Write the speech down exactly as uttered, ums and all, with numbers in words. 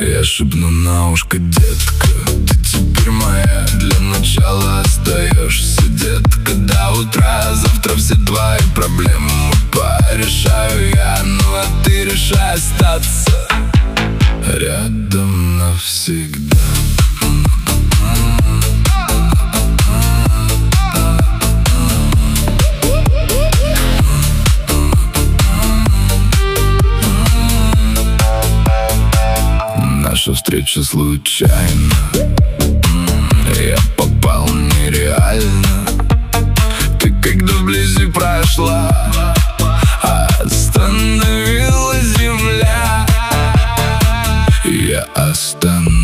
Я шепну на ушко: детка, ты теперь моя. Для начала остаешься, детка, до утра. Завтра все твои проблемы порешаю я. Ну а ты решай остаться рядом навсегда. Наша встреча случайна, я попал нереально. Ты когда вблизи прошла, остановила земля. Я останусь.